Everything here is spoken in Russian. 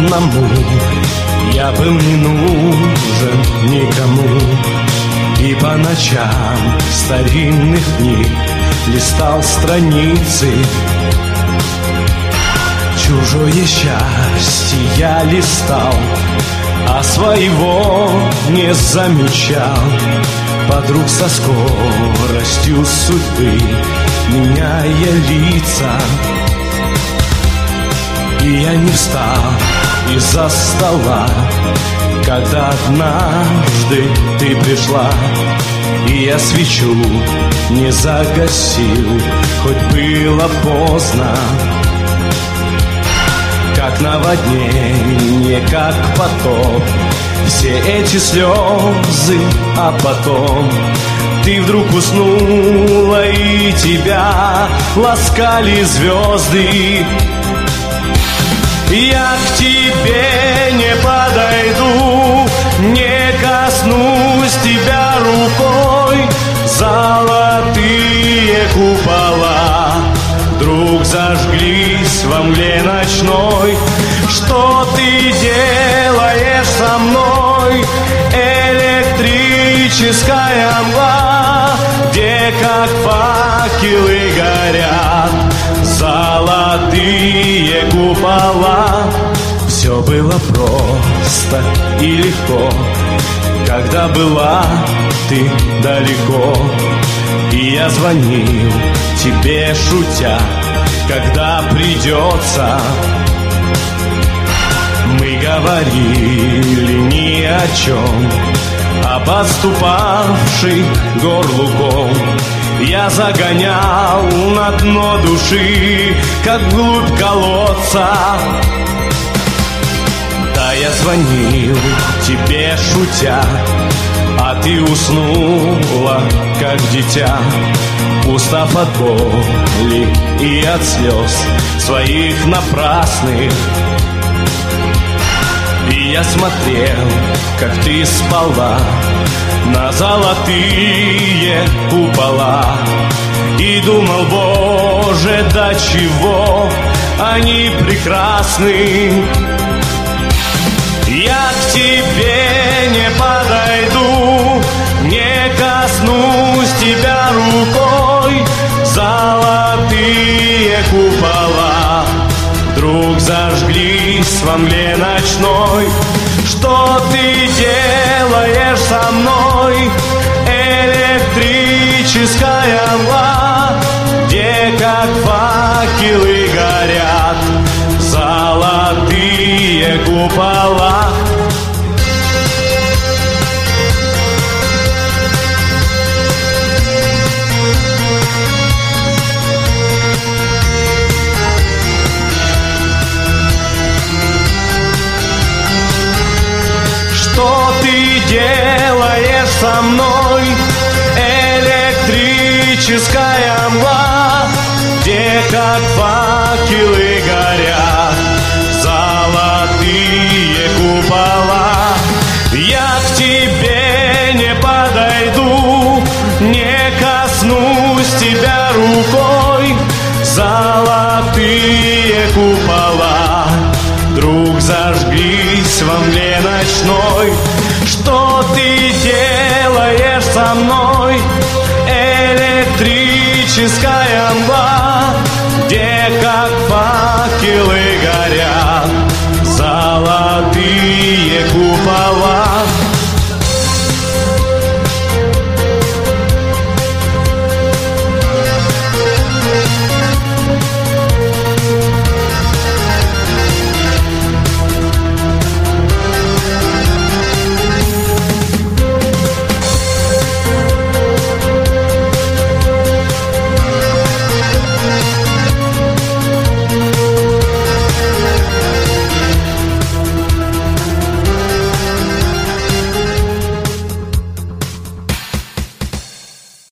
одному. Я был не нужен никому, и по ночам старинных книг листал страницы. Чужое счастье я листал, а своего не замечал. Подруг со скоростью судьбы, меняя лица. И я не встал из-за стола, когда однажды ты пришла. И я свечу не загасил, хоть было поздно. Как наводнение, как потоп, все эти слезы, а потом ты вдруг уснула, и тебя ласкали звезды. Я к тебе не подойду, не коснусь тебя рукой. Золотые купола вдруг зажглись во мгле ночной. Что ты делаешь со мной? Электрическая мгла, где как факелы горят золотые купола. Все было просто и легко, когда была ты далеко. И я звонил тебе, шутя, когда придется. Мы говорили ни о чем, об отступавшей гор лугом. Я загонял на дно души, как вглубь колодца. Да, я звонил тебе, шутя, а ты уснула, как дитя, устав от боли и от слез своих напрасных. И я смотрел, как ты спала на золотые купола, и думал, Боже, до чего они прекрасны. Я к тебе не подойду, не коснусь тебя рукой. Золотые купола вдруг зажглись во мгле ночной. Что ты делаешь со мной? Электрическая мгла, где как факелы горят золотые купола. Что ты делаешь со мной? Электрическая мгла, где как факелы горят золотые купола. Я к тебе не подойду, не коснусь тебя рукой. Золотые купола вдруг зажглись во мгле ночной. Что ты делаешь со мной? Электрическая мгла, где как факелы горят